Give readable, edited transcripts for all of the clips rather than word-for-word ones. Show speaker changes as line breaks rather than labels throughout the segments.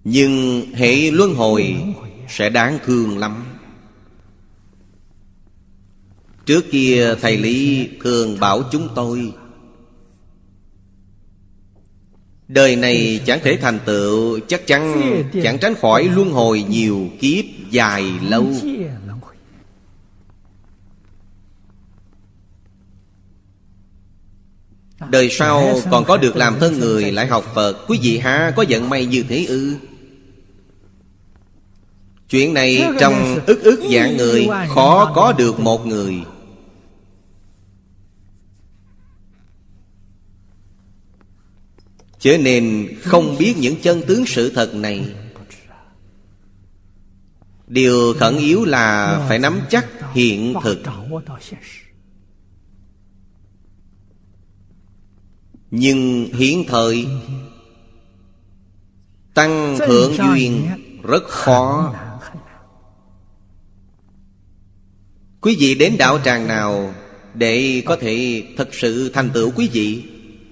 Nhưng hệ luân hồi sẽ đáng thương lắm. Trước kia thầy Lý thường bảo chúng tôi, đời này chẳng thể thành tựu, chắc chắn chẳng tránh khỏi luân hồi nhiều kiếp dài lâu. Đời sau còn có được làm thân người lại học Phật, quý vị há có vận may như thế ư? Chuyện này trong ức vạn người khó có được một người. Cho nên không biết những chân tướng sự thật này. Điều khẩn yếu là phải nắm chắc hiện thực. Nhưng hiện thời tăng thượng duyên rất khó. Quý vị đến đạo tràng nào để có thể thật sự thành tựu quý vị?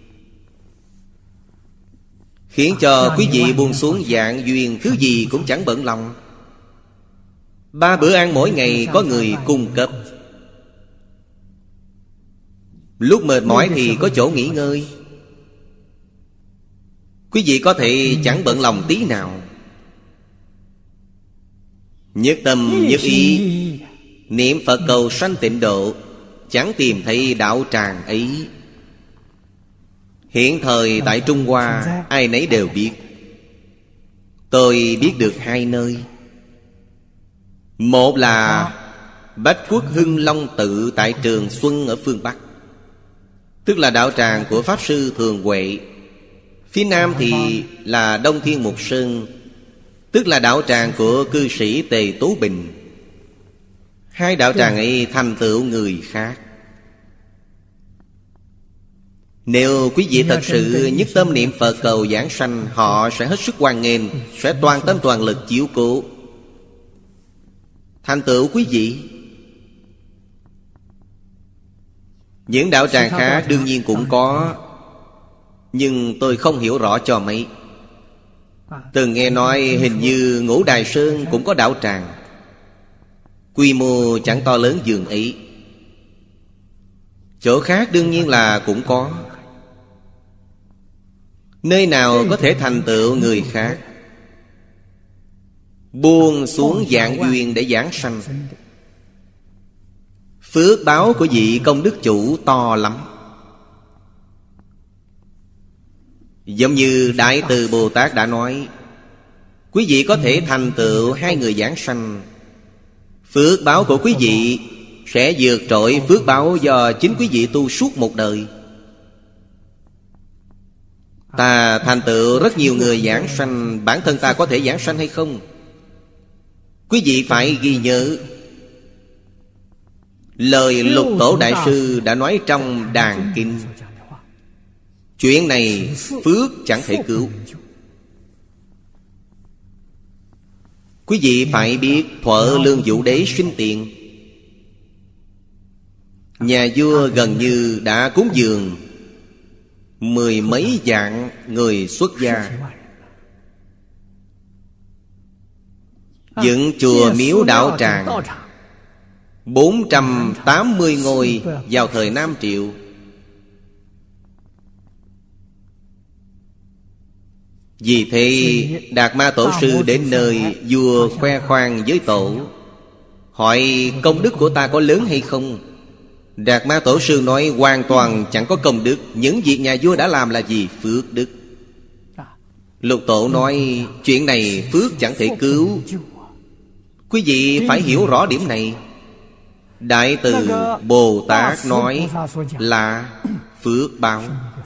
Khiến cho quý vị buông xuống dạng duyên, thứ gì cũng chẳng bận lòng. 3 bữa ăn mỗi ngày có người cung cấp. Lúc mệt mỏi thì có chỗ nghỉ ngơi. Quý vị có thể chẳng bận lòng tí nào. Nhất tâm nhất ý niệm Phật cầu sanh tịnh độ, chẳng tìm thấy đạo tràng ấy. Hiện thời tại Trung Hoa ai nấy đều biết. Tôi biết được 2 nơi. Một là Bách Quốc Hưng Long Tự tại Trường Xuân ở phương Bắc, tức là đạo tràng của Pháp Sư Thường Huệ. Phía Nam thì là Đông Thiên Mục Sơn, tức là đạo tràng của cư sĩ Tề Tố Bình. 2 đạo tràng ấy thành tựu người khác. Nếu quý vị thật sự nhất tâm niệm Phật cầu giảng sanh, họ sẽ hết sức hoan nghênh, sẽ toàn tâm toàn lực chiếu cố thành tựu quý vị. Những đạo tràng khác đương nhiên cũng có, nhưng tôi không hiểu rõ cho mấy. Từng nghe nói hình như Ngũ Đài Sơn cũng có đạo tràng, quy mô chẳng to lớn dường ấy. Chỗ khác đương nhiên là cũng có. Nơi nào có thể thành tựu người khác, buông xuống dạng duyên để giảng sanh, phước báo của vị công đức chủ to lắm. Giống như Đại Từ Bồ Tát đã nói, quý vị có thể thành tựu 2 người giảng sanh, phước báo của quý vị sẽ vượt trội phước báo do chính quý vị tu suốt một đời. Ta thành tựu rất nhiều người giảng sanh, bản thân ta có thể giảng sanh hay không? Quý vị phải ghi nhớ lời Lục Tổ Đại Sư đã nói trong Đàn Kinh. Chuyện này phước chẳng thể cứu. Quý vị phải biết Thuở Lương Vũ Đế sinh tiền, nhà vua gần như đã cúng dường 10 mấy vạn người xuất gia, dựng chùa miếu đạo tràng 480 ngôi vào thời Nam Triệu. Vì thế Đạt Ma Tổ Sư đến nơi vua khoe khoang với tổ, hỏi công đức của ta có lớn hay không? Đạt Ma Tổ Sư nói hoàn toàn chẳng có công đức. Những việc nhà vua đã làm là gì? Phước đức. Lục Tổ nói chuyện này phước chẳng thể cứu. Quý vị phải hiểu rõ điểm này. Đại Từ Bồ Tát nói là phước báo.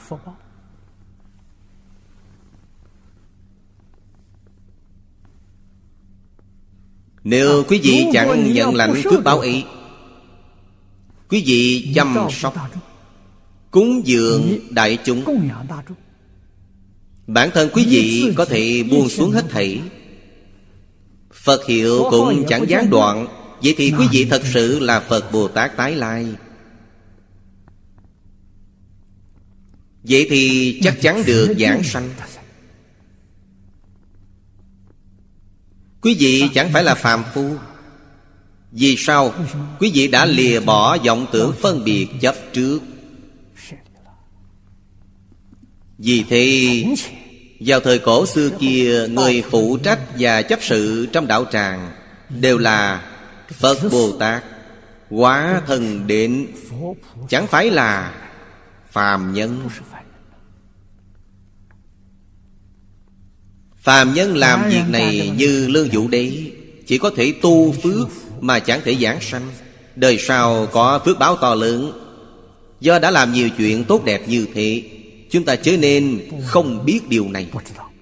Nếu quý vị chẳng nhận lãnh phước báo ấy, quý vị chăm sóc cúng dường đại chúng, bản thân quý vị có thể buông xuống hết thảy, Phật hiệu cũng chẳng gián đoạn. Vậy thì quý vị thật sự là Phật Bồ Tát tái lai. Vậy thì chắc chắn được giảng sanh. Quý vị chẳng phải là phàm phu. Vì sao? Quý vị đã lìa bỏ vọng tưởng phân biệt chấp trước. Vì thế vào thời cổ xưa kia, người phụ trách và chấp sự trong đạo tràng đều là Phật Bồ Tát, Hóa Thân Đến, chẳng phải là phàm nhân. Phàm nhân làm việc này như Lương Vũ Đế, chỉ có thể tu phước mà chẳng thể giảng sanh. Đời sau có phước báo to lớn. Do đã làm nhiều chuyện tốt đẹp như thế, chúng ta chớ nên không biết điều này.